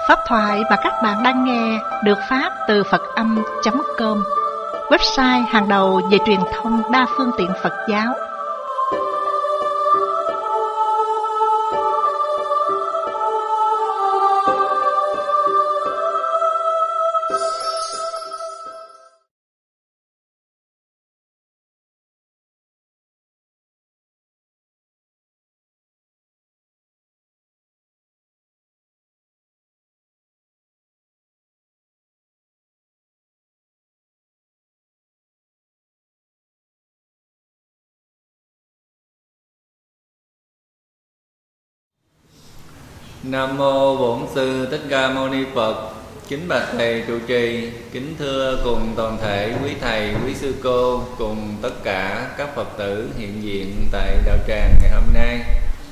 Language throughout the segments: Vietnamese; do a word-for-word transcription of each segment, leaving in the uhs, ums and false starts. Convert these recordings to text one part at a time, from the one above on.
Pháp thoại mà các bạn đang nghe được phát từ Phật Âm chấm com, website hàng đầu về truyền thông đa phương tiện Phật giáo. Nam mô Bổn Sư Thích Ca Mâu Ni Phật. Kính bạch thầy trụ trì, kính thưa cùng toàn thể quý thầy, quý sư cô cùng tất cả các Phật tử hiện diện tại đạo tràng ngày hôm nay.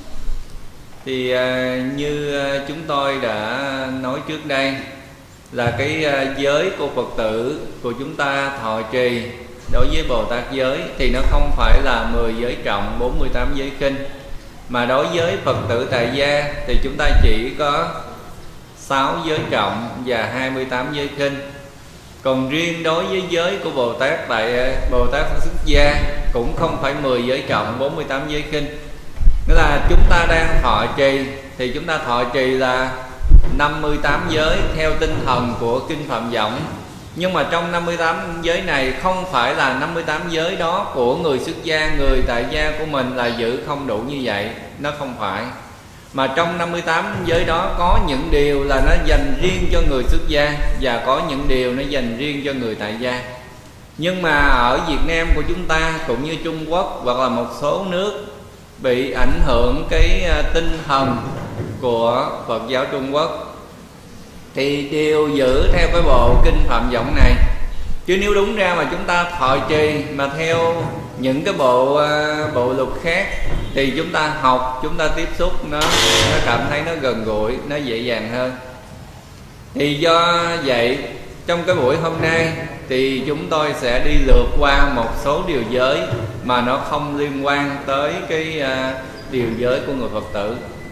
Thì à, như chúng tôi đã nói trước đây, là cái giới của Phật tử của chúng ta thọ trì đối với Bồ Tát giới thì nó không phải là mười giới trọng, bốn mươi tám giới khinh, mà đối với Phật tử tại gia thì chúng ta chỉ có sáu giới trọng và hai mươi tám giới khinh. Còn riêng đối với giới của Bồ Tát tại Bồ Tát xuất gia cũng không phải mười giới trọng, bốn mươi tám giới khinh. Nghĩa là chúng ta đang thọ trì thì chúng ta thọ trì là năm mươi tám giới theo tinh thần của Kinh Phạm Võng. Nhưng mà trong năm mươi tám giới này không phải là năm mươi tám giới đó của người xuất gia, người tại gia của mình là giữ không đủ như vậy. Nó không phải. Mà trong năm mươi tám giới đó có những điều là nó dành riêng cho người xuất gia, và có những điều nó dành riêng cho người tại gia. Nhưng mà ở Việt Nam của chúng ta cũng như Trung Quốc hoặc là một số nước bị ảnh hưởng cái tinh thần của Phật giáo Trung Quốc thì đều giữ theo cái bộ Kinh Phạm Võng này. Chứ nếu đúng ra mà chúng ta thọ trì mà theo những cái bộ bộ luật khác thì chúng ta học, chúng ta tiếp xúc nó nó cảm thấy nó gần gũi, nó dễ dàng hơn. Thì do vậy trong cái buổi hôm nay thì chúng tôi sẽ đi lượt qua một số điều giới mà nó không liên quan tới cái uh, điều giới của người Phật tử.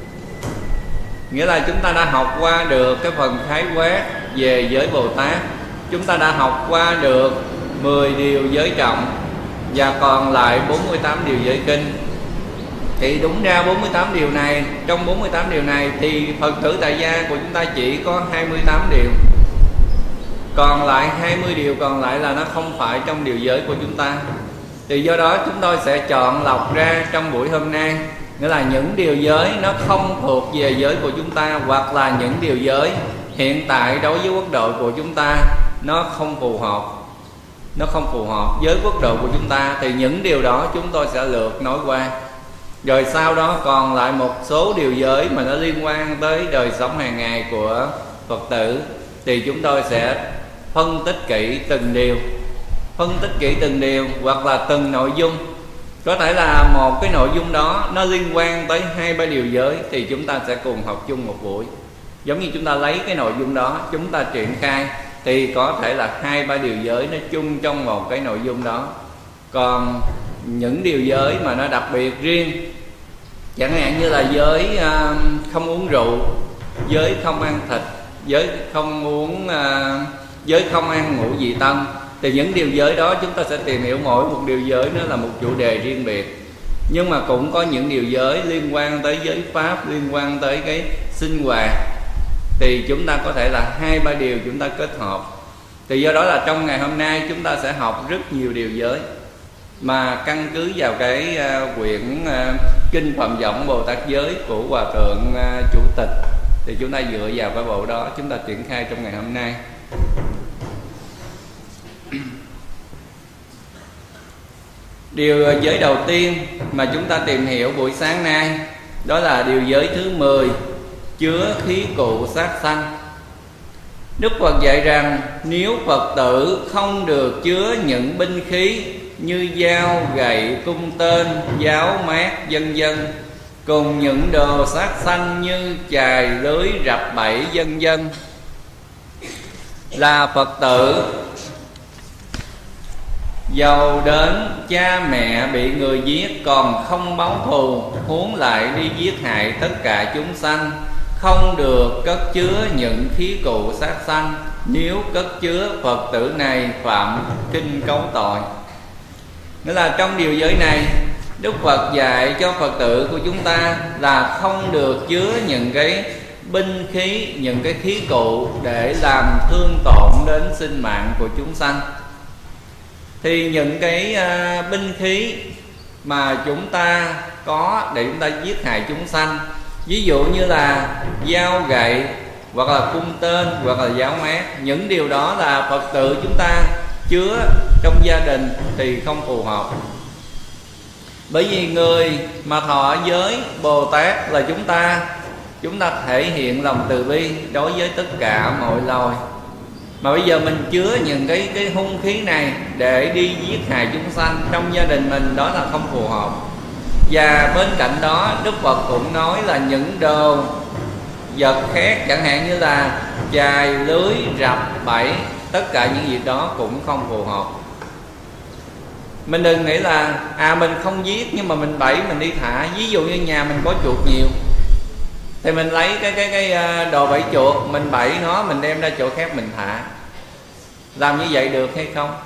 Nghĩa là chúng ta đã học qua được cái phần khái quát về giới Bồ Tát, chúng ta đã học qua được mười điều giới trọng và còn lại bốn mươi tám điều giới kinh. Thì đúng ra bốn mươi tám điều này, trong bốn mươi tám điều này thì Phật tử tại gia của chúng ta chỉ có hai mươi tám điều. Còn lại hai mươi điều còn lại là nó không phải trong điều giới của chúng ta. Thì do đó chúng tôi sẽ chọn lọc ra trong buổi hôm nay, nghĩa là những điều giới nó không thuộc về giới của chúng ta, hoặc là những điều giới hiện tại đối với quốc độ của chúng ta nó không phù hợp. Nó không phù hợp với quốc độ của chúng ta thì những điều đó chúng tôi sẽ lượt nói qua. Rồi sau đó còn lại một số điều giới mà nó liên quan tới đời sống hàng ngày của Phật tử thì chúng tôi sẽ phân tích kỹ từng điều. Phân tích kỹ từng điều hoặc là từng nội dung. Có thể là một cái nội dung đó nó liên quan tới hai ba điều giới thì chúng ta sẽ cùng học chung một buổi. Giống như chúng ta lấy cái nội dung đó, chúng ta triển khai thì có thể là hai ba điều giới nó chung trong một cái nội dung đó. Còn những điều giới mà nó đặc biệt riêng, chẳng hạn như là giới uh, không uống rượu, giới không ăn thịt, giới không uống uh, giới không ăn ngũ vị tân, thì những điều giới đó chúng ta sẽ tìm hiểu mỗi một điều giới nó là một chủ đề riêng biệt. Nhưng mà cũng có những điều giới liên quan tới giới pháp, liên quan tới cái sinh hoạt, thì chúng ta có thể là hai ba điều chúng ta kết hợp. Thì do đó là trong ngày hôm nay chúng ta sẽ học rất nhiều điều giới, mà căn cứ vào cái uh, quyển uh, Kinh Phạm Võng Bồ Tát Giới của Hòa Thượng uh, Chủ tịch, thì chúng ta dựa vào cái bộ đó chúng ta triển khai trong ngày hôm nay. Điều giới đầu tiên mà chúng ta tìm hiểu buổi sáng nay đó là điều giới thứ mười, chứa khí cụ sát sanh. Đức Phật dạy rằng nếu Phật tử không được chứa những binh khí như dao, gậy, cung tên, giáo, mát, vân vân, cùng những đồ sát sanh như chài, lưới, rập, bẫy, vân vân, là Phật tử dầu đến cha mẹ bị người giết còn không báo thù, huống lại đi giết hại tất cả chúng sanh, không được cất chứa những khí cụ sát sanh, nếu cất chứa Phật tử này phạm kinh cấu tội. Nghĩa là trong điều giới này, Đức Phật dạy cho Phật tử của chúng ta là không được chứa những cái binh khí, những cái khí cụ để làm thương tổn đến sinh mạng của chúng sanh. Thì những cái uh, binh khí mà chúng ta có để chúng ta giết hại chúng sanh, ví dụ như là dao gậy, hoặc là cung tên, hoặc là giáo mát, những điều đó là Phật tử chúng ta chứa trong gia đình thì không phù hợp. Bởi vì người mà thọ giới Bồ Tát là chúng ta Chúng ta thể hiện lòng từ bi đối với tất cả mọi loài. Mà bây giờ mình chứa những cái, cái hung khí này để đi giết hại chúng sanh trong gia đình mình, đó là không phù hợp. Và bên cạnh đó Đức Phật cũng nói là những đồ vật khác, chẳng hạn như là chài, lưới, rập, bẫy, tất cả những việc đó cũng không phù hợp. Mình đừng nghĩ là à mình không giết nhưng mà mình bẫy mình đi thả. Ví dụ như nhà mình có chuột nhiều thì mình lấy cái cái cái đồ bẫy chuột, mình bẫy nó, mình đem ra chỗ khác mình thả. Làm như vậy được hay không?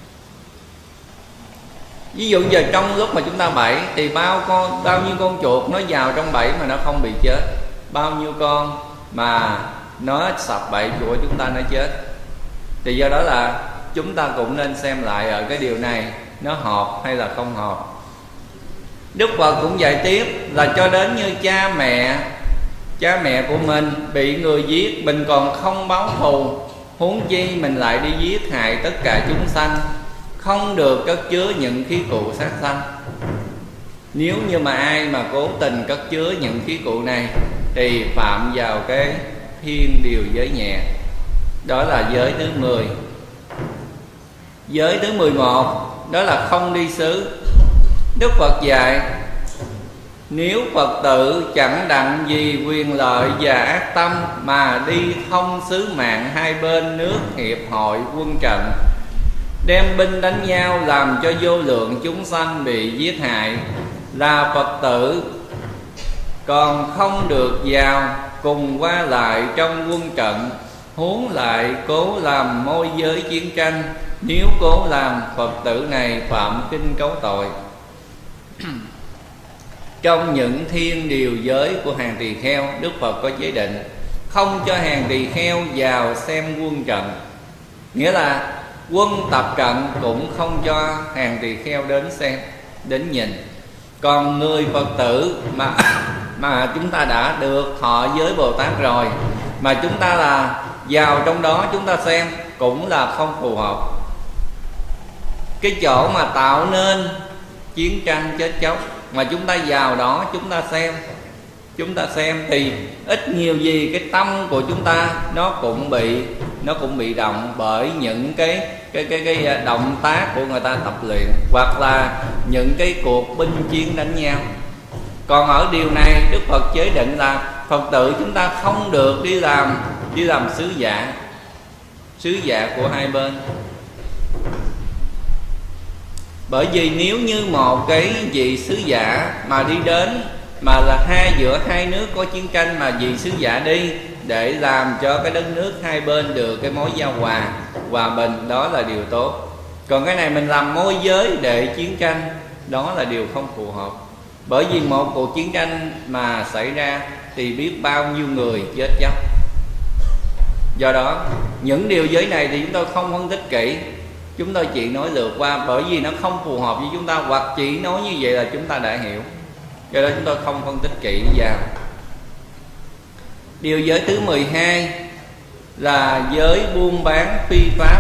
Ví dụ giờ trong lúc mà chúng ta bẫy thì bao con bao nhiêu con chuột nó vào trong bẫy mà nó không bị chết, bao nhiêu con mà nó sập bẫy của chúng ta nó chết. Thì do đó là chúng ta cũng nên xem lại ở cái điều này nó hợp hay là không hợp. Đức Phật cũng dạy tiếp là cho đến như cha mẹ Cha mẹ của mình bị người giết, mình còn không báo thù, huống chi mình lại đi giết hại tất cả chúng sanh. Không được cất chứa những khí cụ sát sanh. Nếu như mà ai mà cố tình cất chứa những khí cụ này thì phạm vào cái thiên điều giới nhẹ. Đó là giới thứ mười. Giới thứ mười một đó là không đi xứ. Đức Phật dạy nếu Phật tử chẳng đặng gì quyền lợi và ác tâm mà đi thông sứ mạng hai bên nước hiệp hội quân trận, đem binh đánh nhau làm cho vô lượng chúng sanh bị giết hại, là Phật tử còn không được vào cùng qua lại trong quân trận, huống lại cố làm môi giới chiến tranh, nếu cố làm Phật tử này phạm kinh cấu tội. Trong những thiên điều giới của hàng tỳ kheo, Đức Phật có chế định không cho hàng tỳ kheo vào xem quân trận. Nghĩa là quân tập trận cũng không cho hàng tỳ kheo đến xem, đến nhìn. Còn người Phật tử mà mà chúng ta đã được thọ giới Bồ Tát rồi, mà chúng ta là vào trong đó chúng ta xem cũng là không phù hợp. Cái chỗ mà tạo nên chiến tranh chết chóc mà chúng ta vào đó chúng ta xem, chúng ta xem thì ít nhiều gì cái tâm của chúng ta nó cũng bị nó cũng bị động bởi những cái cái cái cái động tác của người ta tập luyện, hoặc là những cái cuộc binh chiến đánh nhau. Còn ở điều này Đức Phật chế định là Phật tử chúng ta không được đi làm đi làm sứ giả, sứ giả của hai bên. Bởi vì nếu như một cái vị sứ giả mà đi đến mà là hai giữa hai nước có chiến tranh, mà vị sứ giả đi để làm cho cái đất nước hai bên được cái mối giao hòa, hòa bình, đó là điều tốt. Còn cái này mình làm môi giới để chiến tranh, đó là điều không phù hợp. Bởi vì một cuộc chiến tranh mà xảy ra thì biết bao nhiêu người chết chóc. Do đó những điều giới này thì chúng tôi không phân tích kỹ, chúng tôi chỉ nói lượt qua, bởi vì nó không phù hợp với chúng ta, hoặc chỉ nói như vậy là chúng ta đã hiểu. Do đó chúng tôi không phân tích kỹ vào. Điều giới thứ mười hai là giới buôn bán phi pháp.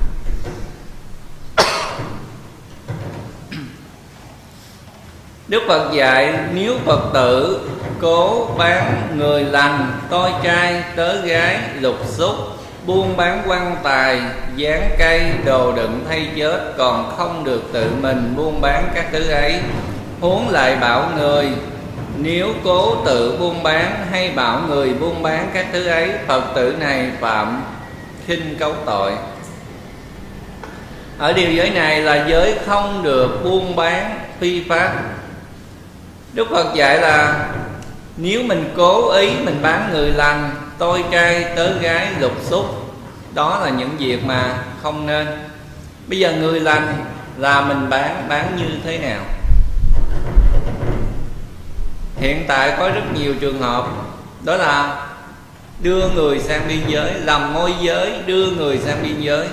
Đức Phật dạy nếu Phật tử cố bán người lành, tôi trai, tớ gái, lục xúc, buôn bán quan tài, dán cây, đồ đựng thay chết, còn không được tự mình buôn bán các thứ ấy, huống lại bảo người nếu cố tự buôn bán hay bảo người buôn bán các thứ ấy, Phật tử này phạm khinh cấu tội. Ở điều giới này là giới không được buôn bán phi pháp. Đức Phật dạy là Nếu mình cố ý mình bán người lành, tôi trai tớ gái lục xúc, đó là những việc mà không nên. Bây giờ người lành là mình bán, bán như thế nào? Hiện tại có rất nhiều trường hợp, đó là đưa người sang biên giới, làm môi giới đưa người sang biên giới,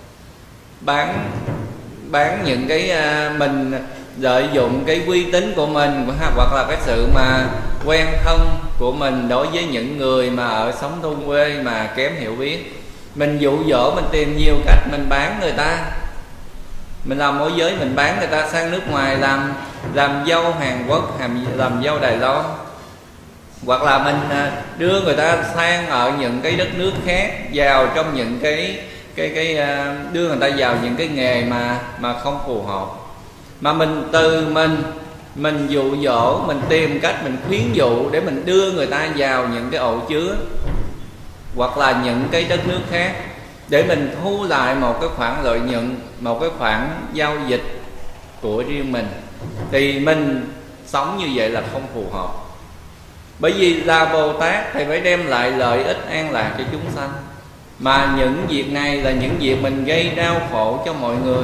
bán bán những cái mình lợi dụng cái uy tín của mình, hoặc là cái sự mà quen thân của mình đối với những người mà ở sống thôn quê mà kém hiểu biết. Mình dụ dỗ, mình tìm nhiều cách mình bán người ta, mình làm môi giới, mình bán người ta sang nước ngoài làm làm dâu Hàn Quốc, làm, làm dâu Đài Loan, hoặc là mình đưa người ta sang ở những cái đất nước khác, vào trong những cái cái cái đưa người ta vào những cái nghề mà mà không phù hợp, mà mình từ mình mình dụ dỗ, mình tìm cách mình khuyến dụ để mình đưa người ta vào những cái ổ chứa hoặc là những cái đất nước khác để mình thu lại một cái khoản lợi nhuận, một cái khoản giao dịch của riêng mình, thì mình sống như vậy là không phù hợp. Bởi vì là Bồ Tát thì phải đem lại lợi ích an lạc cho chúng sanh, mà những việc này là những việc mình gây đau khổ cho mọi người,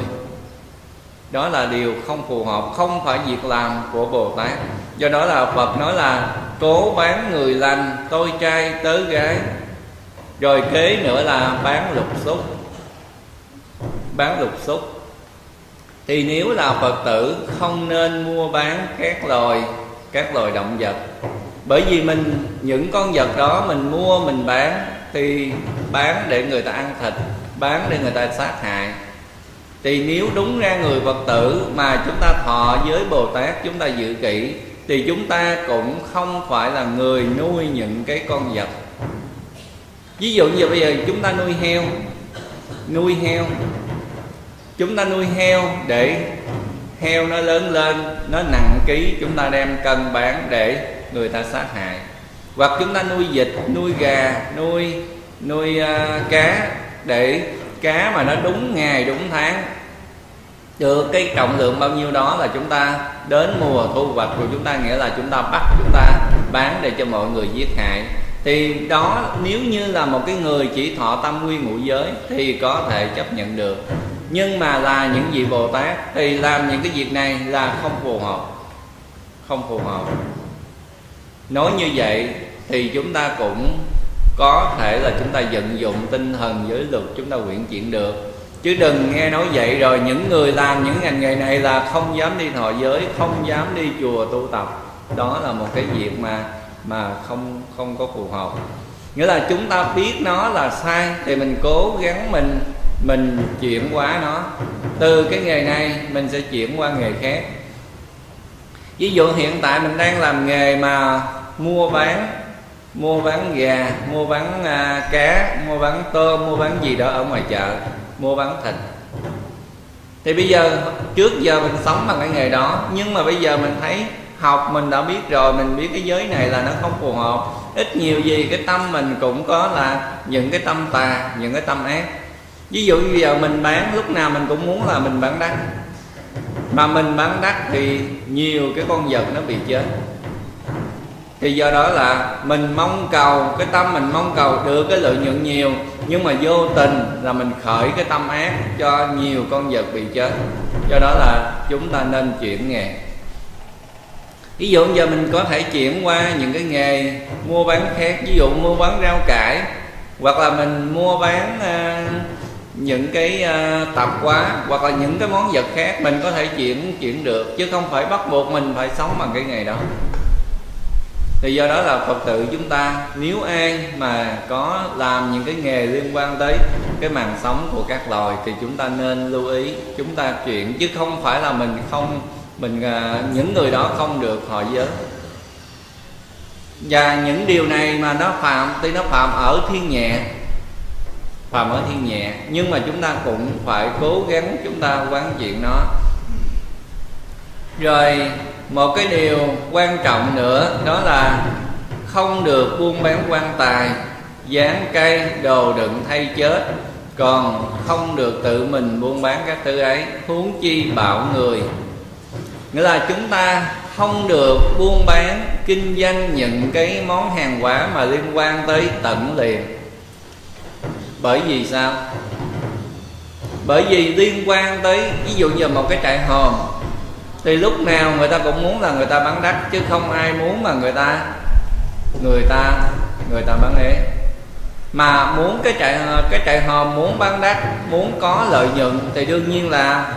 đó là điều không phù hợp, không phải việc làm của Bồ Tát. Do đó là Phật nói là cố bán người lành, tôi trai tớ gái. Rồi kế nữa là bán lục xúc. Bán lục xúc thì nếu là Phật tử không nên mua bán các loài các loài động vật, bởi vì mình những con vật đó mình mua mình bán thì bán để người ta ăn thịt, bán để người ta sát hại. Thì nếu đúng ra người Phật tử mà chúng ta thọ với Bồ Tát, chúng ta dự kỹ, thì chúng ta cũng không phải là người nuôi những cái con vật. Ví dụ như bây giờ chúng ta nuôi heo, nuôi heo, chúng ta nuôi heo để heo nó lớn lên, nó nặng ký, chúng ta đem cân bán để người ta sát hại. Hoặc chúng ta nuôi vịt, nuôi gà, nuôi nuôi uh, cá, để cá mà nó đúng ngày đúng tháng, được cái trọng lượng bao nhiêu đó là chúng ta đến mùa thu hoạch của chúng ta, nghĩa là chúng ta bắt, chúng ta bán để cho mọi người giết hại. Thì đó, nếu như là một cái người chỉ thọ tam quy ngũ giới thì có thể chấp nhận được. Nhưng mà là những vị Bồ Tát thì làm những cái việc này là không phù hợp, không phù hợp. Nói như vậy thì chúng ta cũng có thể là chúng ta vận dụng tinh thần giới luật, chúng ta quyển chuyển được. Chứ đừng nghe nói vậy rồi những người làm những ngành nghề này là không dám đi thọ giới, không dám đi chùa tu tập. Đó là một cái việc mà mà không không có phù hợp. Nghĩa là chúng ta biết nó là sai thì mình cố gắng mình mình chuyển hóa nó, từ cái nghề này mình sẽ chuyển qua nghề khác. Ví dụ hiện tại mình đang làm nghề mà mua bán mua bán gà, mua bán uh, cá, mua bán tôm, mua bán gì đó ở ngoài chợ, mua bán thịt. Thì bây giờ trước giờ mình sống bằng cái nghề đó, nhưng mà bây giờ mình thấy học mình đã biết rồi, mình biết cái giới này là nó không phù hợp. Ít nhiều gì cái tâm mình cũng có là những cái tâm tà, những cái tâm ác. Ví dụ như bây giờ mình bán, lúc nào mình cũng muốn là mình bán đắt, mà mình bán đắt thì nhiều cái con vật nó bị chết. Thì do đó là mình mong cầu, cái tâm mình mong cầu được cái lợi nhuận nhiều, nhưng mà vô tình là mình khởi cái tâm ác cho nhiều con vật bị chết. Do đó là chúng ta nên chuyển nghề. Ví dụ giờ mình có thể chuyển qua những cái nghề mua bán khác, ví dụ mua bán rau cải, hoặc là mình mua bán uh, những cái uh, tạp hóa, hoặc là những cái món vật khác, mình có thể chuyển chuyển được, chứ không phải bắt buộc mình phải sống bằng cái nghề đó. Thì do đó là Phật tử chúng ta, nếu ai mà có làm những cái nghề liên quan tới cái màn sống của các loài thì chúng ta nên lưu ý, chúng ta chuyển, chứ không phải là mình không mình những người đó không được thọ giới. Và những điều này mà nó phạm thì nó phạm ở thiên nhẹ, phạm ở thiên nhẹ, nhưng mà chúng ta cũng phải cố gắng chúng ta quán chiện nó. Rồi một cái điều quan trọng nữa đó là không được buôn bán quan tài, dán cây, đồ đựng thay chết, còn không được tự mình buôn bán các thứ ấy, huống chi bảo người. Nghĩa là chúng ta không được buôn bán kinh doanh những cái món hàng hóa mà liên quan tới tận liệm. Bởi vì sao? Bởi vì liên quan tới, ví dụ như một cái trại hòm thì lúc nào người ta cũng muốn là người ta bán đắt, chứ không ai muốn mà người ta người ta người ta bán ế. Mà muốn cái trại cái trại hòm muốn bán đắt, muốn có lợi nhuận thì đương nhiên là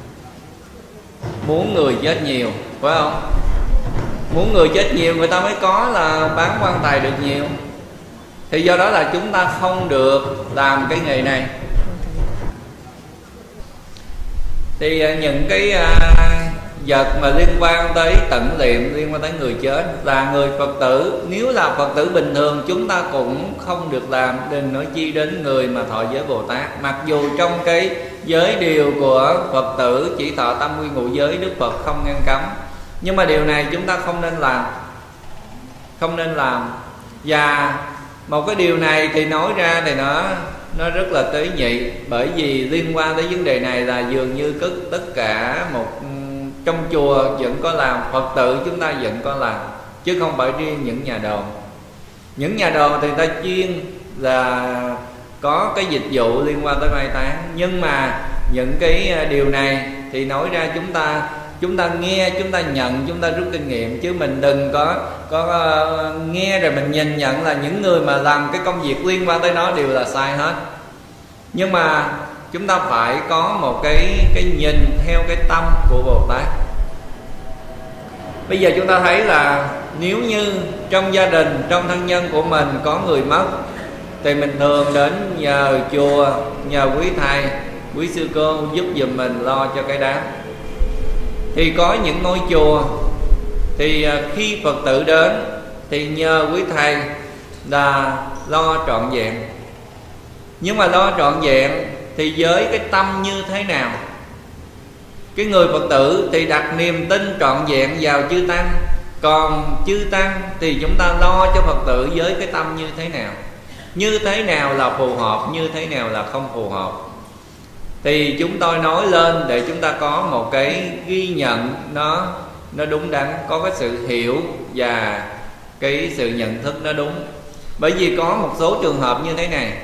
muốn người chết nhiều, phải không? Muốn người chết nhiều người ta mới có là bán quan tài được nhiều. Thì do đó là chúng ta không được làm cái nghề này. Thì những cái vật mà liên quan tới tận liệm, liên quan tới người chết là người Phật tử, nếu là Phật tử bình thường chúng ta cũng không được làm, đừng nói chi đến người mà thọ giới Bồ Tát. Mặc dù trong cái giới điều của Phật tử chỉ thọ tam quy ngũ giới, Đức Phật không ngăn cấm, nhưng mà điều này chúng ta không nên làm, không nên làm. Và một cái điều này thì nói ra thì nó nó rất là tế nhị, bởi vì liên quan tới vấn đề này là dường như tất tất cả một trong chùa vẫn có làm, Phật tử chúng ta vẫn có làm, chứ không phải riêng những nhà đồ. Những nhà đồ thì ta chuyên là có cái dịch vụ liên quan tới mai táng, nhưng mà những cái điều này thì nói ra chúng ta chúng ta nghe, chúng ta nhận, chúng ta rút kinh nghiệm, chứ mình đừng có có uh, nghe rồi mình nhìn nhận là những người mà làm cái công việc liên quan tới nó đều là sai hết. Nhưng mà chúng ta phải có một cái cái nhìn theo cái tâm của Bồ Tát. Bây giờ chúng ta thấy là nếu như trong gia đình, trong thân nhân của mình có người mất, thì mình thường đến nhờ chùa, nhờ quý thầy, quý sư cô giúp giùm mình lo cho cái đám. Thì có những ngôi chùa thì khi Phật tử đến thì nhờ quý thầy là lo trọn vẹn. Nhưng mà lo trọn vẹn thì với cái tâm như thế nào? Cái người Phật tử thì đặt niềm tin trọn vẹn vào chư Tăng, còn chư Tăng thì chúng ta lo cho Phật tử với cái tâm như thế nào? Như thế nào là phù hợp, như thế nào là không phù hợp? Thì chúng tôi nói lên để chúng ta có một cái ghi nhận nó nó đúng đắn, có cái sự hiểu và cái sự nhận thức nó đúng. Bởi vì có một số trường hợp như thế này.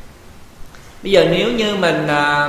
Bây giờ nếu như mình à,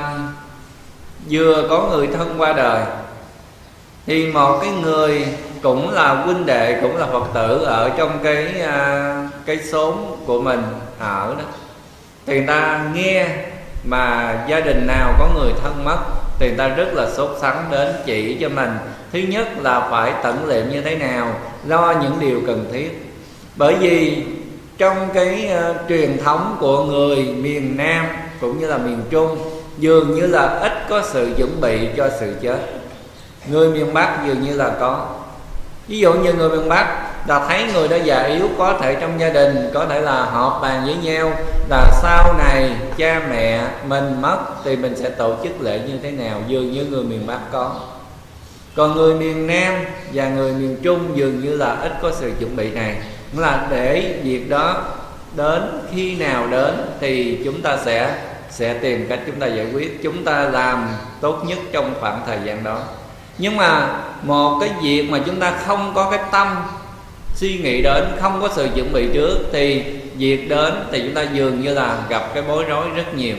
vừa có người thân qua đời, thì một cái người cũng là huynh đệ, cũng là Phật tử ở trong cái à, cái xóm của mình ở đó, thì người ta nghe mà gia đình nào có người thân mất thì người ta rất là sốt sắng đến chỉ cho mình. Thứ nhất là phải tận liệm như thế nào, lo những điều cần thiết. Bởi vì trong cái uh, truyền thống của người miền Nam cũng như là miền Trung dường như là ít có sự chuẩn bị cho sự chết. Người miền Bắc dường như là có. Ví dụ như người miền Bắc là thấy người đó già yếu, có thể trong gia đình có thể là họp bàn với nhau là sau này cha mẹ mình mất thì mình sẽ tổ chức lễ như thế nào, dường như người miền Bắc có. Còn người miền Nam và người miền Trung dường như là ít có sự chuẩn bị này. Là để việc đó đến khi nào đến thì chúng ta sẽ sẽ tìm cách chúng ta giải quyết, chúng ta làm tốt nhất trong khoảng thời gian đó. Nhưng mà một cái việc mà chúng ta không có cái tâm suy nghĩ đến, không có sự chuẩn bị trước, thì việc đến thì chúng ta dường như là gặp cái bối rối rất nhiều.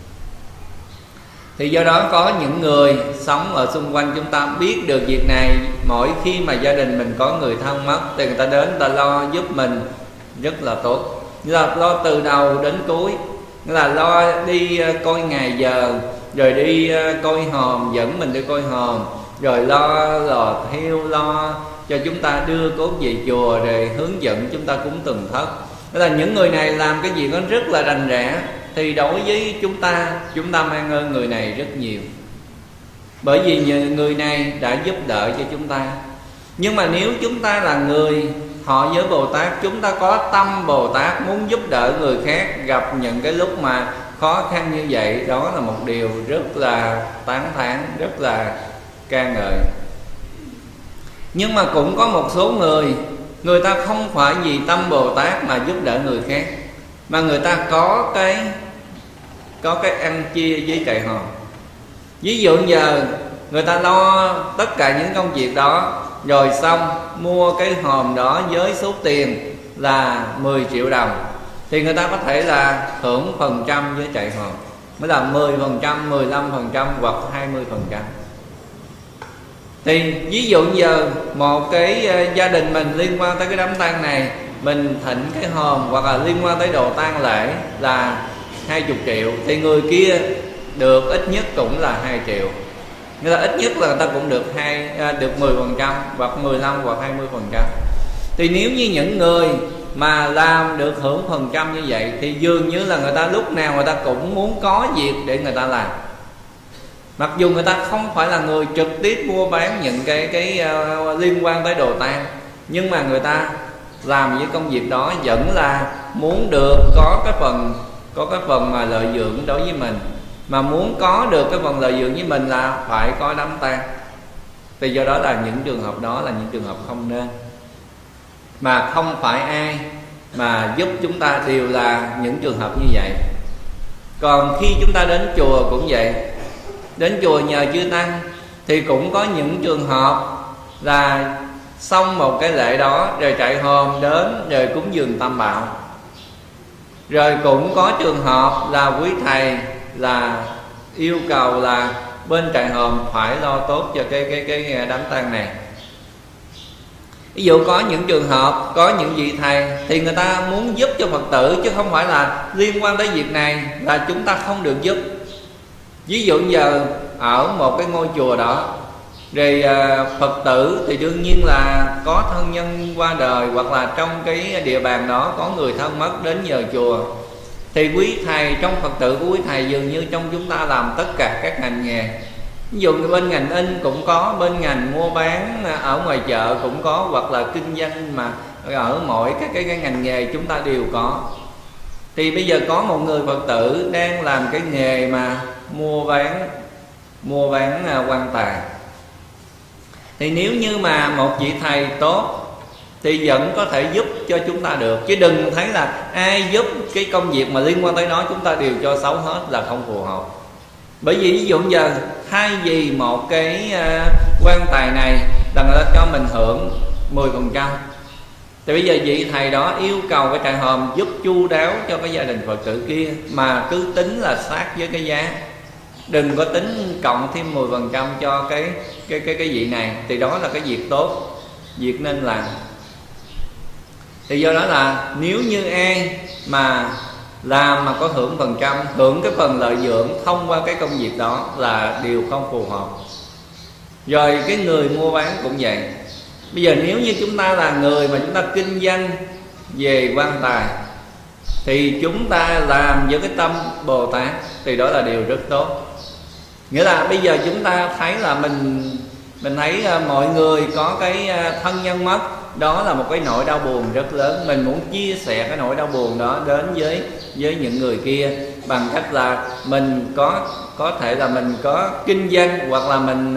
Thì do đó có những người sống ở xung quanh chúng ta biết được việc này, mỗi khi mà gia đình mình có người thân mất thì người ta đến, người ta lo giúp mình rất là tốt, là lo từ đầu đến cuối, là lo đi coi ngày giờ, rồi đi coi hòm, dẫn mình đi coi hòm, rồi lo lò thiêu, lo cho chúng ta đưa cốt về chùa, rồi hướng dẫn chúng ta cúng tuần thất. Đó là những người này làm cái gì nó rất là rành rẽ, thì đối với chúng ta, chúng ta mang ơn người này rất nhiều, bởi vì người này đã giúp đỡ cho chúng ta. Nhưng mà nếu chúng ta là người họ với Bồ Tát, chúng ta có tâm Bồ Tát muốn giúp đỡ người khác gặp những cái lúc mà khó khăn như vậy, đó là một điều rất là tán thán, rất là ca ngợi. Nhưng mà cũng có một số người, người ta không phải vì tâm Bồ Tát mà giúp đỡ người khác, mà người ta có cái có cái ăn chia với trại hòm. Ví dụ giờ người ta lo tất cả những công việc đó, rồi xong mua cái hòm đó với số tiền là mười triệu đồng, thì người ta có thể là hưởng phần trăm với trại hòm, mới là mười phần trăm, mười lăm phần trăm hoặc hai mươi phần trăm. Thì ví dụ giờ một cái gia đình mình liên quan tới cái đám tang này, mình thịnh cái hòm hoặc là liên quan tới đồ tang lễ là hai mươi triệu, thì người kia được ít nhất cũng là hai triệu. Người ta ít nhất là người ta cũng được hai được mười phần trăm hoặc mười lăm hoặc hai mươi phần trăm. Thì nếu như những người mà làm được hưởng phần trăm như vậy thì dường như là người ta lúc nào người ta cũng muốn có việc để người ta làm. Mặc dù người ta không phải là người trực tiếp mua bán những cái cái uh, liên quan tới đồ tang, nhưng mà người ta làm với công việc đó vẫn là muốn được có cái phần có cái phần mà lợi dưỡng đối với mình. Mà muốn có được cái phần lợi dưỡng với mình là phải có đám tang. Thì do đó là những trường hợp đó là những trường hợp không nên. Mà không phải ai mà giúp chúng ta đều là những trường hợp như vậy. Còn khi chúng ta đến chùa cũng vậy, đến chùa nhờ chư tăng thì cũng có những trường hợp là xong một cái lễ đó rồi trại hòm đến rồi cúng dường tam bảo. Rồi cũng có trường hợp là quý thầy là yêu cầu là bên trại hòm phải lo tốt cho cái cái cái đám tang này. Ví dụ có những trường hợp, có những vị thầy thì người ta muốn giúp cho Phật tử, chứ không phải là liên quan tới việc này là chúng ta không được giúp. Ví dụ giờ ở một cái ngôi chùa đó, rồi Phật tử thì đương nhiên là có thân nhân qua đời, hoặc là trong cái địa bàn đó có người thân mất đến nhờ chùa, thì quý thầy, trong Phật tử của quý thầy dường như trong chúng ta làm tất cả các ngành nghề. Ví dụ bên ngành in cũng có, bên ngành mua bán ở ngoài chợ cũng có, hoặc là kinh doanh mà ở mỗi các cái, cái ngành nghề chúng ta đều có. Thì bây giờ có một người Phật tử đang làm cái nghề mà mua bán mua bán quan tài, thì nếu như mà một vị thầy tốt thì vẫn có thể giúp cho chúng ta được, chứ đừng thấy là ai giúp cái công việc mà liên quan tới nó chúng ta đều cho xấu hết là không phù hợp. Bởi vì ví dụ giờ thay vì một cái uh, quan tài này là người ta cho mình hưởng mười phần trăm, thì bây giờ vị thầy đó yêu cầu cái trại hòm giúp chu đáo cho cái gia đình Phật tử kia, mà cứ tính là sát với cái giá, đừng có tính cộng thêm mười phần trăm cho cái cái cái cái vị này, thì đó là cái việc tốt, việc nên làm. Thì do đó là nếu như ai mà làm mà có hưởng phần trăm, hưởng cái phần lợi dưỡng thông qua cái công việc đó là điều không phù hợp. Rồi cái người mua bán cũng vậy. Bây giờ nếu như chúng ta là người mà chúng ta kinh doanh về quan tài, thì chúng ta làm với cái tâm Bồ Tát thì đó là điều rất tốt. Nghĩa là bây giờ chúng ta thấy là mình Mình thấy mọi người có cái thân nhân mất, đó là một cái nỗi đau buồn rất lớn. Mình muốn chia sẻ cái nỗi đau buồn đó đến với với những người kia bằng cách là mình có có thể là mình có kinh doanh, hoặc là mình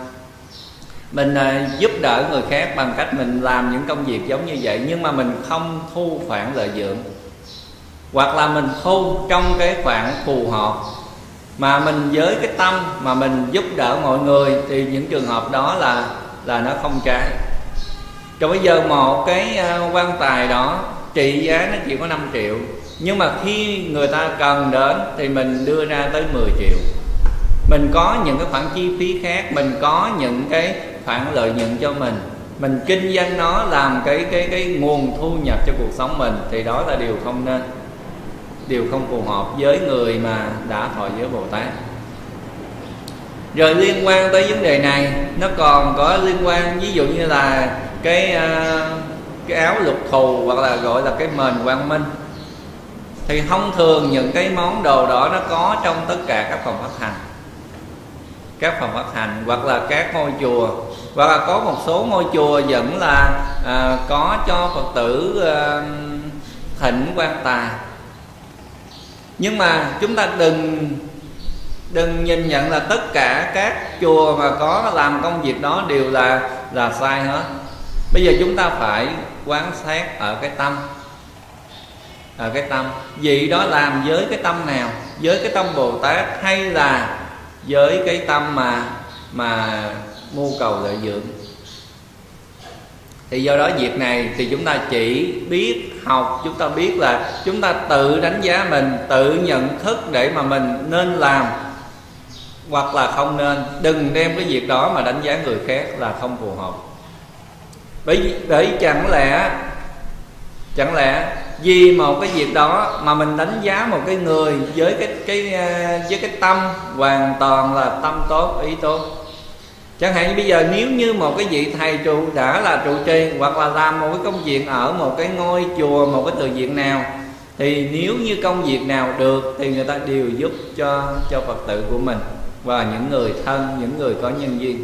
mình giúp đỡ người khác bằng cách mình làm những công việc giống như vậy, nhưng mà mình không thu khoản lợi dưỡng, hoặc là mình thu trong cái khoản phù hợp, mà mình với cái tâm mà mình giúp đỡ mọi người, thì những trường hợp đó là là nó không trái. Cho bây giờ một cái quan tài đó trị giá nó chỉ có năm triệu, nhưng mà khi người ta cần đến thì mình đưa ra tới mười triệu. Mình có những cái khoản chi phí khác, mình có những cái khoản lợi nhuận cho mình, mình kinh doanh nó làm cái cái cái nguồn thu nhập cho cuộc sống mình, thì đó là điều không nên, điều không phù hợp với người mà đã thọ giới Bồ Tát. Rồi liên quan tới vấn đề này, nó còn có liên quan ví dụ như là cái cái áo lục thù, hoặc là gọi là cái mền quang minh. Thì thông thường những cái món đồ đó nó có trong tất cả các phòng phát hành, các phòng phát hành hoặc là các ngôi chùa, hoặc là có một số ngôi chùa vẫn là à, có cho Phật tử à, thỉnh quan tài. Nhưng mà chúng ta đừng đừng nhìn nhận là tất cả các chùa mà có làm công việc đó đều là là sai hết. Bây giờ chúng ta phải quan sát ở cái tâm, ở cái tâm vị đó làm với cái tâm nào, với cái tâm Bồ Tát hay là với cái tâm mà mà mưu cầu lợi dưỡng. Thì do đó việc này thì chúng ta chỉ biết học, chúng ta biết là chúng ta tự đánh giá mình, tự nhận thức để mà mình nên làm hoặc là không nên. Đừng đem cái việc đó mà đánh giá người khác là không phù hợp. Bởi bởi chẳng lẽ chẳng lẽ vì một cái việc đó mà mình đánh giá một cái người với cái cái với cái tâm hoàn toàn là tâm tốt, ý tốt. Chẳng hạn như bây giờ nếu như một cái vị thầy trụ đã là trụ trì hoặc là làm một cái công việc ở một cái ngôi chùa, một cái từ viện nào, thì nếu như công việc nào được thì người ta đều giúp cho cho Phật tử của mình và những người thân, những người có nhân duyên.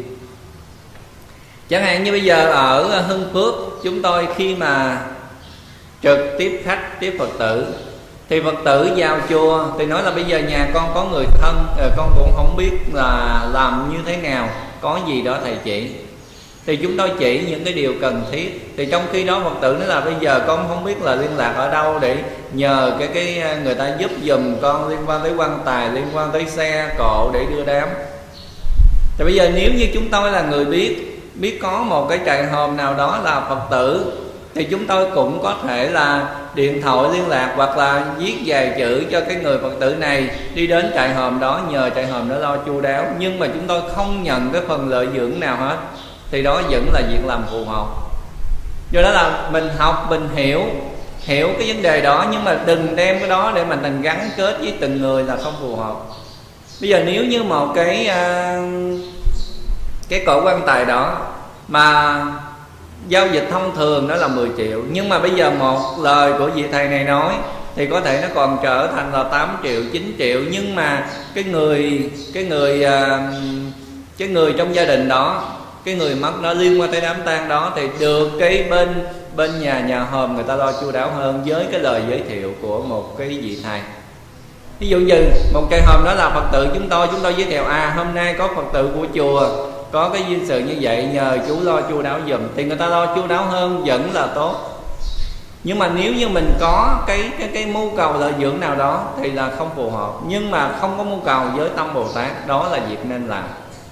Chẳng hạn như bây giờ ở Hưng Phước, chúng tôi khi mà trực tiếp khách, tiếp Phật tử, thì Phật tử vào chùa thì nói là bây giờ nhà con có người thân, con cũng không biết là làm như thế nào, có gì đó thầy chỉ. Thì chúng tôi chỉ những cái điều cần thiết. Thì trong khi đó Phật tử nói là bây giờ con không biết là liên lạc ở đâu để nhờ cái cái người ta giúp giùm con liên quan tới quan tài, liên quan tới xe cộ để đưa đám. Thì bây giờ nếu như chúng tôi là người biết biết có một cái trại hòm nào đó là Phật tử, thì chúng tôi cũng có thể là điện thoại liên lạc hoặc là viết vài chữ cho cái người Phật tử này đi đến trại hòm đó, nhờ trại hòm đó lo chu đáo. Nhưng mà chúng tôi không nhận cái phần lợi dưỡng nào hết, thì đó vẫn là việc làm phù hợp. Do đó là mình học, mình hiểu hiểu cái vấn đề đó, nhưng mà đừng đem cái đó để mà mình gắn kết với từng người là không phù hợp. Bây giờ nếu như một cái uh, cái cỗ quan tài đó mà giao dịch thông thường đó là mười triệu, nhưng mà bây giờ một lời của vị thầy này nói thì có thể nó còn trở thành là tám triệu, chín triệu. Nhưng mà cái người cái người cái người trong gia đình đó, cái người mất đó liên quan tới đám tang đó, thì được cái bên bên nhà nhà hòm người ta lo chu đáo hơn với cái lời giới thiệu của một cái vị thầy. Ví dụ như một trại hòm đó là Phật tử chúng tôi, chúng tôi giới thiệu à hôm nay có Phật tử của chùa có cái duyên sự như vậy, nhờ chú lo chu đáo giùm, thì người ta lo chu đáo hơn vẫn là tốt. Nhưng mà nếu như mình có cái cái cái mưu cầu lợi dưỡng nào đó thì là không phù hợp. Nhưng mà không có mưu cầu với tâm Bồ Tát, đó là việc nên làm.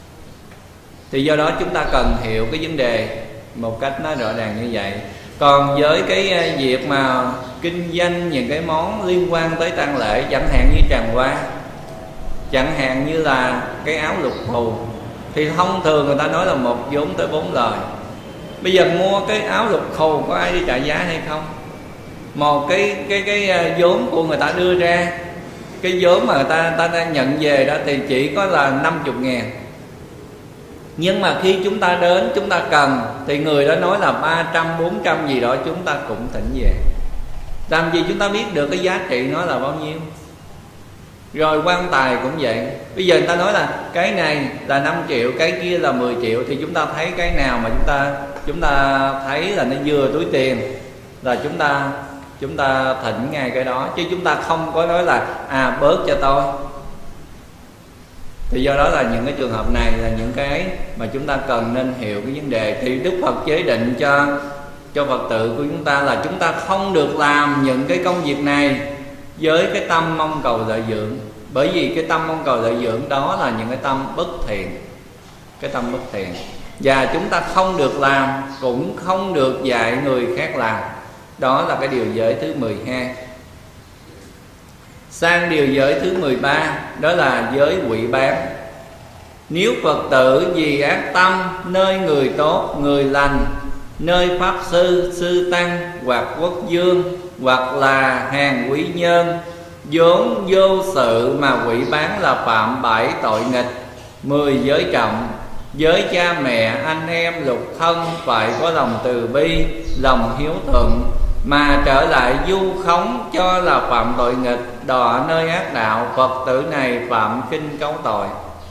Thì do đó chúng ta cần hiểu cái vấn đề một cách nó rõ ràng như vậy. Còn với cái việc mà kinh doanh những cái món liên quan tới tang lễ, chẳng hạn như tràng hoa, chẳng hạn như là cái áo lục thù, thì thông thường người ta nói là một vốn tới bốn lời. Bây giờ mua cái áo lục khù có ai đi trả giá hay không? Một cái cái cái vốn của người ta đưa ra, cái vốn mà người ta ta đang nhận về đó thì chỉ có là năm mươi ngàn. Nhưng mà khi chúng ta đến, chúng ta cần, thì người đó nói là ba trăm, bốn trăm gì đó, chúng ta cũng thỉnh về. Làm gì chúng ta biết được cái giá trị nó là bao nhiêu? Rồi quan tài cũng vậy. Bây giờ người ta nói là cái này là năm triệu, cái kia là mười triệu, thì chúng ta thấy cái nào mà chúng ta chúng ta thấy là nó vừa túi tiền là chúng ta chúng ta thỉnh ngay cái đó, chứ chúng ta không có nói là à bớt cho tôi. Thì do đó là những cái trường hợp này là những cái mà chúng ta cần nên hiểu cái vấn đề. Thì Đức Phật chế định cho cho Phật tử của chúng ta là chúng ta không được làm những cái công việc này với cái tâm mong cầu lợi dưỡng. Bởi vì cái tâm mong cầu lợi dưỡng đó là những cái tâm bất thiện, cái tâm bất thiện. Và chúng ta không được làm, cũng không được dạy người khác làm. Đó là cái điều giới thứ mười hai. Sang điều giới thứ mười ba, đó là giới quỵ bán. Nếu Phật tử vì ác tâm nơi người tốt, người lành, nơi Pháp Sư, Sư Tăng hoặc Quốc Dương, hoặc là hàng quý nhân, vốn vô sự mà quỵ bán là phạm bảy tội nghịch, mười giới trọng. Với cha mẹ, anh em, lục thân phải có lòng từ bi, lòng hiếu thuận, mà trở lại du khống cho là phạm tội nghịch, đọa nơi ác đạo, Phật tử này phạm kinh cấu tội.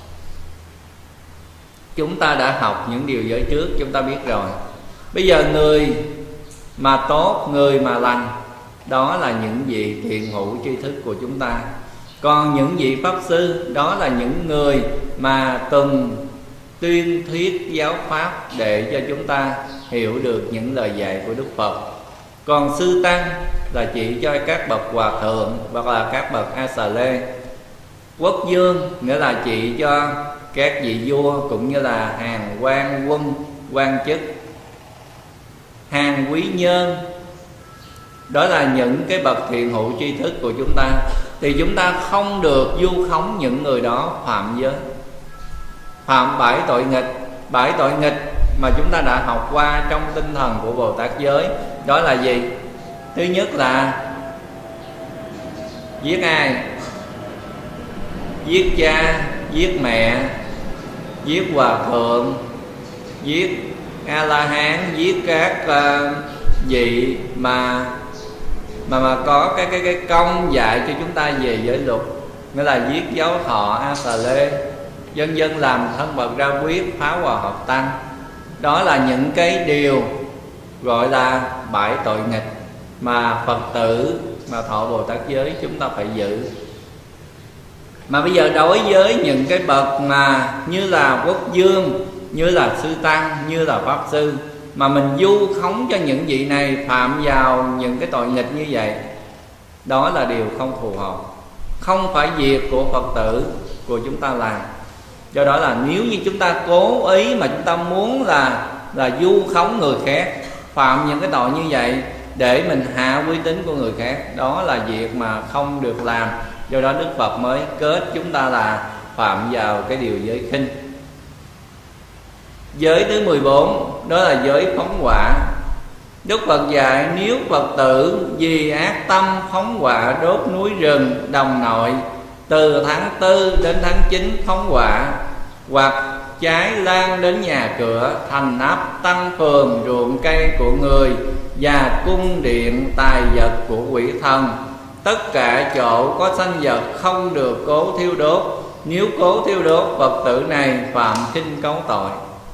Chúng ta đã học những điều giới trước, chúng ta biết rồi. Bây giờ người mà tốt, người mà lành, đó là những vị thiện hữu tri thức của chúng ta. Còn những vị Pháp Sư, đó là những người mà từng tuyên thuyết giáo pháp để cho chúng ta hiểu được những lời dạy của Đức Phật. Còn Sư Tăng là chỉ cho các bậc hòa thượng hoặc là các bậc A Xà Lê. Quốc Dương nghĩa là chỉ cho các vị vua cũng như là hàng quan quân, quan chức. hàng quý nhân, đó là những cái bậc thiện hữu tri thức của chúng ta, thì chúng ta không được vu khống những người đó phạm giới, phạm bảy tội nghịch. Bảy tội nghịch mà chúng ta đã học qua trong tinh thần của Bồ Tát giới, đó là gì? Thứ nhất là giết ai? Giết cha, giết mẹ, giết hòa thượng, giết A-la-hán, giết các uh, vị mà mà mà có cái cái cái công dạy cho chúng ta về giới luật, nghĩa là giết giáo thọ, a tà lê, dân dân làm thân bậc ra quyết, phá hòa hợp tăng. Đó là những cái điều gọi là bảy tội nghịch mà Phật tử mà thọ Bồ Tát giới chúng ta phải giữ. Mà bây giờ đối với những cái bậc mà như là quốc vương, như là sư tăng, như là pháp sư, mà mình vu khống cho những vị này phạm vào những cái tội nghịch như vậy, đó là điều không phù hợp, không phải việc của Phật tử của chúng ta làm. Do đó là nếu như chúng ta cố ý mà chúng ta muốn là là vu khống người khác, phạm những cái tội như vậy để mình hạ uy tín của người khác, đó là việc mà không được làm. Do đó Đức Phật mới kết chúng ta là phạm vào cái điều giới khinh. Giới thứ mười bốn, đó là giới phóng hỏa. Đức Phật dạy nếu Phật tử vì ác tâm phóng hỏa đốt núi rừng đồng nội, từ tháng tư đến tháng chín phóng hỏa, hoặc cháy lan đến nhà cửa, thành ấp, tăng phường, ruộng cây của người và cung điện tài vật của quỷ thần, tất cả chỗ có sanh vật không được cố thiêu đốt. Nếu cố thiêu đốt, Phật tử này phạm khinh cấu tội.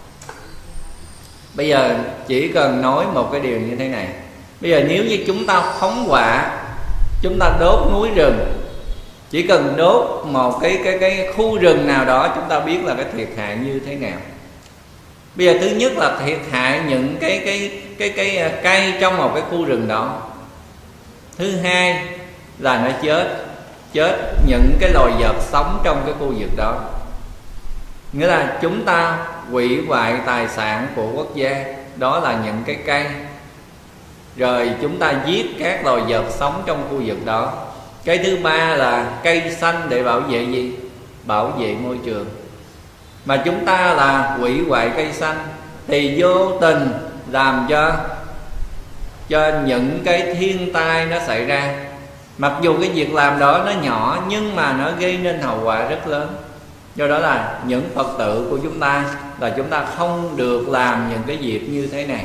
Bây giờ chỉ cần nói một cái điều như thế này. Bây giờ nếu như chúng ta phóng hỏa, chúng ta đốt núi rừng, chỉ cần đốt một cái cái cái khu rừng nào đó, chúng ta biết là cái thiệt hại như thế nào. Bây giờ thứ nhất là thiệt hại những cái cái cái cái cây trong một cái khu rừng đó. Thứ hai là nó chết chết những cái loài vật sống trong cái khu vực đó. Nghĩa là chúng ta hủy hoại tài sản của quốc gia, đó là những cái cây. Rồi chúng ta giết các loài vật sống trong khu vực đó. Cái thứ ba là cây xanh để bảo vệ gì? Bảo vệ môi trường. Mà chúng ta là hủy hoại cây xanh thì vô tình làm cho cho những cái thiên tai nó xảy ra. Mặc dù cái việc làm đó nó nhỏ, nhưng mà nó gây nên hậu quả rất lớn. Do đó là những Phật tử của chúng ta là chúng ta không được làm những cái việc như thế này.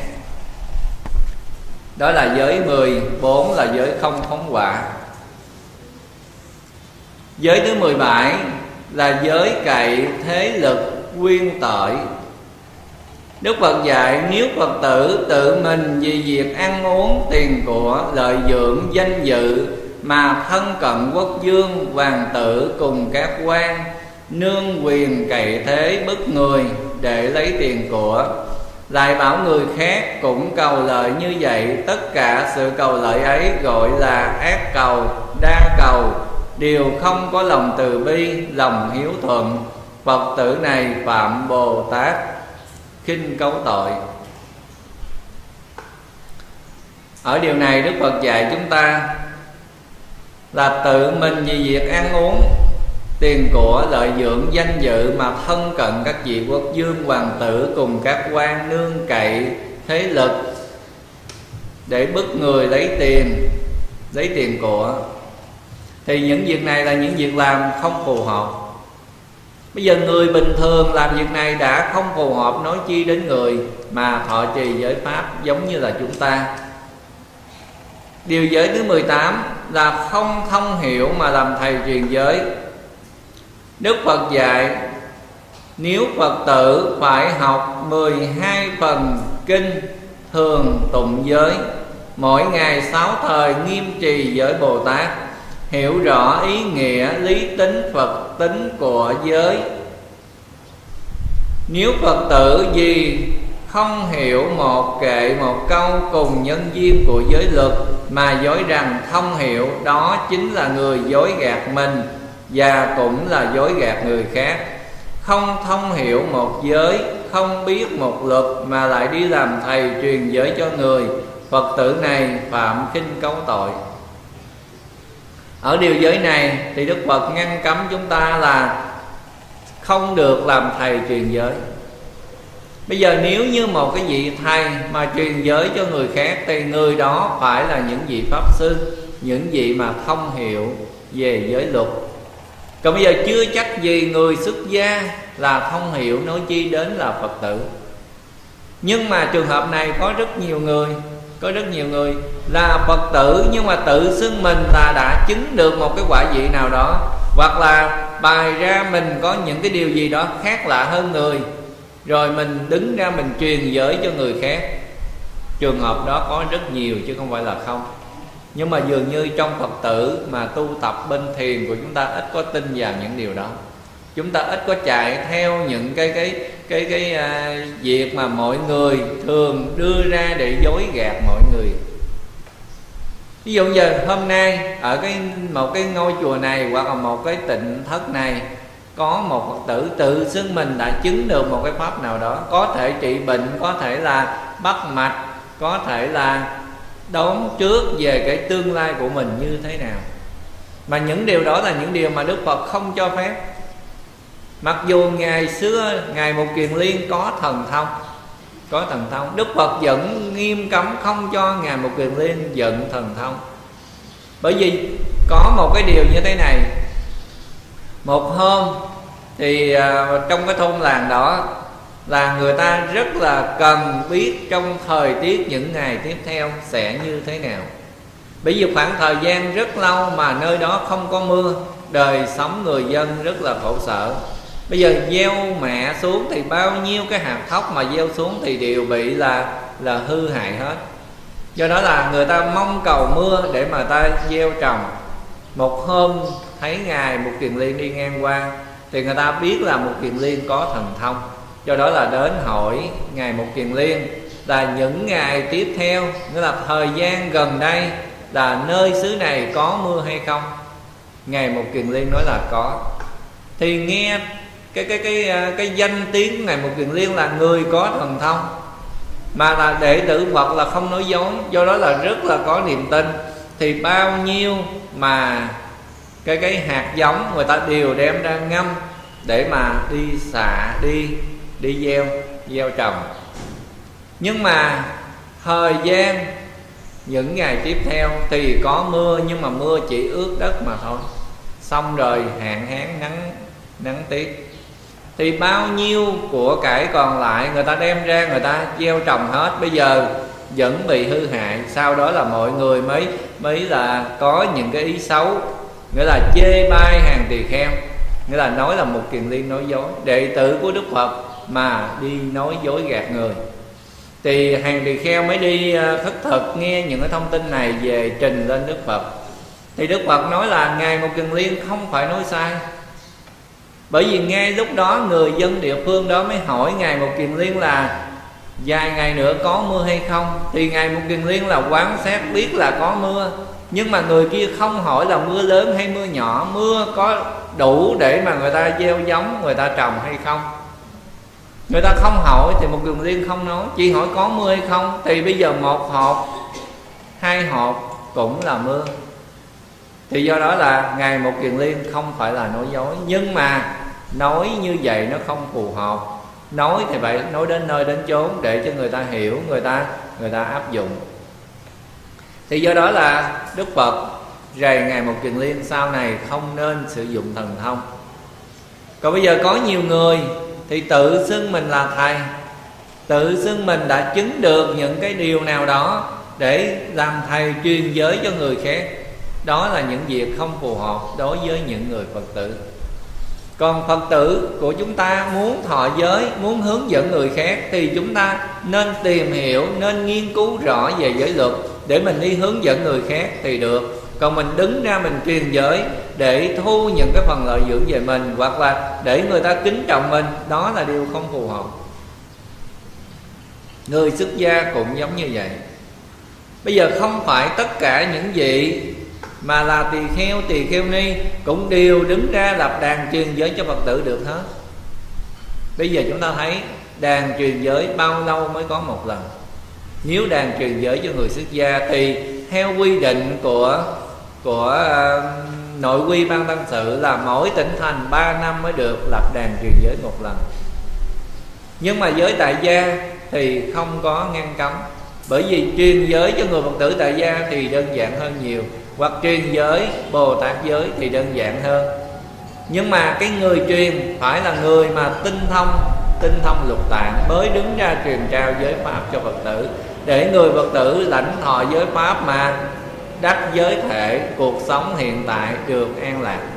Đó là giới mười bốn, là giới không phóng hỏa. Giới thứ mười bảy là giới cậy thế lực quyên tội. Đức Phật dạy nếu Phật tử tự mình vì việc ăn uống, tiền của, lợi dưỡng, danh dự mà thân cận quốc vương, hoàng tử cùng các quan, nương quyền cậy thế bức người để lấy tiền của, lại bảo người khác cũng cầu lợi như vậy, tất cả sự cầu lợi ấy gọi là ác cầu, đa cầu, đều không có lòng từ bi, lòng hiếu thuận. Phật tử này phạm Bồ Tát khinh cấu tội. Ở điều này Đức Phật dạy chúng ta là tự mình vì việc ăn uống, tiền của, lợi dưỡng, danh dự mà thân cận các vị quốc vương, hoàng tử cùng các quan, nương cậy thế lực để bức người lấy tiền, lấy tiền của, thì những việc này là những việc làm không phù hợp. Bây giờ người bình thường làm việc này đã không phù hợp, nói chi đến người mà thọ trì giới pháp giống như là chúng ta. Điều giới thứ mười tám là không thông hiểu mà làm thầy truyền giới. Đức Phật dạy nếu Phật tử phải học mười hai phần kinh thường tụng giới, mỗi ngày sáu thời nghiêm trì giới Bồ Tát, hiểu rõ ý nghĩa lý tính Phật tính của giới. Nếu Phật tử gì không hiểu một kệ một câu cùng nhân duyên của giới luật mà dối rằng thông hiểu, đó chính là người dối gạt mình và cũng là dối gạt người khác. Không thông hiểu một giới, không biết một luật mà lại đi làm thầy truyền giới cho người, Phật tử này phạm khinh cấu tội. Ở điều giới này thì Đức Phật ngăn cấm chúng ta là không được làm thầy truyền giới. Bây giờ nếu như một cái vị thầy mà truyền giới cho người khác thì người đó phải là những vị pháp sư, những vị mà thông hiểu về giới luật. Còn bây giờ chưa chắc gì người xuất gia là thông hiểu, nói chi đến là Phật tử. Nhưng mà trường hợp này có rất nhiều người, có rất nhiều người là Phật tử nhưng mà tự xưng mình là đã chứng được một cái quả vị nào đó, hoặc là bày ra mình có những cái điều gì đó khác lạ hơn người, rồi mình đứng ra mình truyền giới cho người khác. Trường hợp đó có rất nhiều chứ không phải là không. Nhưng mà dường như trong Phật tử mà tu tập bên thiền của chúng ta ít có tin vào những điều đó. Chúng ta ít có chạy theo những cái cái cái cái, cái uh, việc mà mọi người thường đưa ra để dối gạt mọi người. Ví dụ giờ hôm nay ở cái một cái ngôi chùa này hoặc là một cái tịnh thất này có một Phật tử tự xưng mình đã chứng được một cái pháp nào đó, có thể trị bệnh, có thể là bắt mạch, có thể là đoán trước về cái tương lai của mình như thế nào. Mà những điều đó là những điều mà Đức Phật không cho phép. Mặc dù ngày xưa Ngài Một Kiền Liên có thần thông, có thần thông, Đức Phật vẫn nghiêm cấm không cho Ngài Một Kiền Liên vận thần thông. Bởi vì có một cái điều như thế này. Một hôm thì uh, trong cái thôn làng đó là người ta rất là cần biết trong thời tiết những ngày tiếp theo sẽ như thế nào. Bởi vì khoảng thời gian rất lâu mà nơi đó không có mưa, đời sống người dân rất là khổ sở. Bây giờ gieo mẹ xuống thì bao nhiêu cái hạt thóc mà gieo xuống thì đều bị là là hư hại hết. Do đó là người ta mong cầu mưa để mà ta gieo trồng. Một hôm thấy Ngài Một Kiền Liên đi ngang qua thì người ta biết là Một Kiền Liên có thần thông. Do đó là đến hỏi Ngài Một Kiền Liên là những ngày tiếp theo, nghĩa là thời gian gần đây, là nơi xứ này có mưa hay không. Ngài Một Kiền Liên nói là có. Thì nghe cái cái cái cái danh tiếng của Ngài Một Kiền Liên là người có thần thông, mà là đệ tử Phật là không nói dối, do đó là rất là có niềm tin. Thì bao nhiêu mà cái cái hạt giống người ta đều đem ra ngâm để mà đi xạ, đi đi gieo gieo trồng. Nhưng mà thời gian những ngày tiếp theo thì có mưa, nhưng mà mưa chỉ ướt đất mà thôi. Xong rồi hạn hán nắng nắng tiết, thì bao nhiêu của cải còn lại người ta đem ra người ta gieo trồng hết, bây giờ vẫn bị hư hại. Sau đó là mọi người mới mới là có những cái ý xấu, nghĩa là chê bai hàng tỳ kheo, nghĩa là nói là Một Kiền Liên nói dối, đệ tử của Đức Phật mà đi nói dối gạt người. Thì hàng tỳ kheo mới đi khất thực nghe những cái thông tin này về trình lên Đức Phật. Thì Đức Phật nói là Ngài Một Kiền Liên không phải nói sai. Bởi vì ngay lúc đó người dân địa phương đó mới hỏi Ngài Một Kiền Liên là vài ngày nữa có mưa hay không. Thì Ngài Một Kiền Liên là quan sát biết là có mưa, nhưng mà người kia không hỏi là mưa lớn hay mưa nhỏ, mưa có đủ để mà người ta gieo giống, người ta trồng hay không. Người ta không hỏi thì Một Kiền Liên không nói, chỉ hỏi có mưa hay không. Thì bây giờ một hộp, hai hộp cũng là mưa. Thì do đó là Ngài Một Kiền Liên không phải là nói dối. Nhưng mà nói như vậy nó không phù hợp. Nói thì phải nói đến nơi đến chốn để cho người ta hiểu, người ta người ta áp dụng. Thì do đó là Đức Phật rầy Ngài Một Kiền Liên sau này không nên sử dụng thần thông. Còn bây giờ có nhiều người thì tự xưng mình là thầy, tự xưng mình đã chứng được những cái điều nào đó để làm thầy truyền giới cho người khác. Đó là những việc không phù hợp đối với những người Phật tử. Còn Phật tử của chúng ta muốn thọ giới, muốn hướng dẫn người khác thì chúng ta nên tìm hiểu, nên nghiên cứu rõ về giới luật để mình đi hướng dẫn người khác thì được. Còn mình đứng ra mình truyền giới để thu những cái phần lợi dưỡng về mình, hoặc là để người ta kính trọng mình, đó là điều không phù hợp. Người xuất gia cũng giống như vậy. Bây giờ không phải tất cả những vị mà là tỳ kheo, tỳ kheo ni cũng đều đứng ra lập đàn truyền giới cho Phật tử được hết. Bây giờ chúng ta thấy đàn truyền giới bao lâu mới có một lần? Nếu đàn truyền giới cho người xuất gia thì theo quy định của của uh, nội quy ban tăng sự là mỗi tỉnh thành ba năm mới được lập đàn truyền giới một lần. Nhưng mà giới tại gia thì không có ngăn cấm, bởi vì truyền giới cho người Phật tử tại gia thì đơn giản hơn nhiều, hoặc truyền giới Bồ Tát giới thì đơn giản hơn. Nhưng mà cái người truyền phải là người mà tinh thông tinh thông lục tạng mới đứng ra truyền trao giới pháp cho Phật tử, để người Phật tử lãnh thọ giới pháp mà đắc giới thể, cuộc sống hiện tại được an lạc.